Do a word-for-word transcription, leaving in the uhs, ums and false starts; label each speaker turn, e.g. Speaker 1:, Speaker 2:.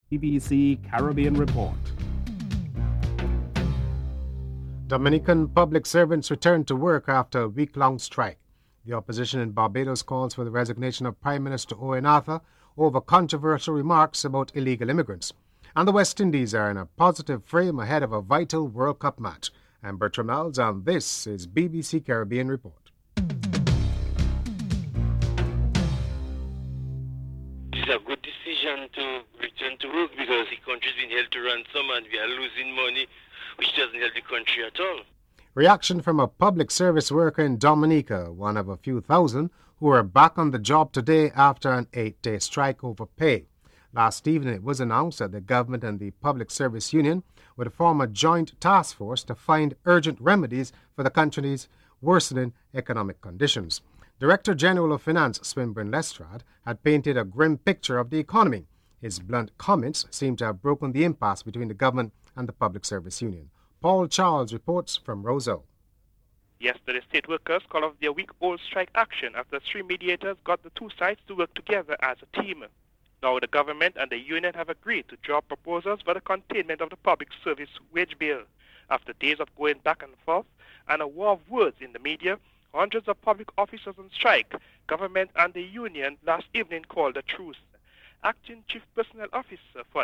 Speaker 1: B B C Caribbean Report.
Speaker 2: Dominican public servants returned to work after a week-long strike. The opposition in Barbados calls for the resignation of Prime Minister Owen Arthur over controversial remarks about illegal immigrants. And the West Indies are in a positive frame ahead of a vital World Cup match. I'm Bertram Miles, and this is B B C Caribbean Report.
Speaker 3: It's a good decision to return to work because the country's been held to ransom and we are losing money, which doesn't help the country at all.
Speaker 2: Reaction from a public service worker in Dominica, one of a few thousand who are back on the job today after an eight-day strike over pay. Last evening it was announced that the government and the Public Service Union would form a joint task force to find urgent remedies for the country's worsening economic conditions. Director General of Finance Swinburne Lestrade had painted a grim picture of the economy. His blunt comments seem to have broken the impasse between the government and the Public Service Union. Paul Charles reports from Roseau.
Speaker 4: Yesterday, state workers called off their week-old strike action after three mediators got the two sides to work together as a team. Now the government and the union have agreed to draw proposals for the containment of the public service wage bill. After days of going back and forth and a war of words in the media, hundreds of public officers on strike, government and the union last evening called a truce. Acting Chief Personnel Officer for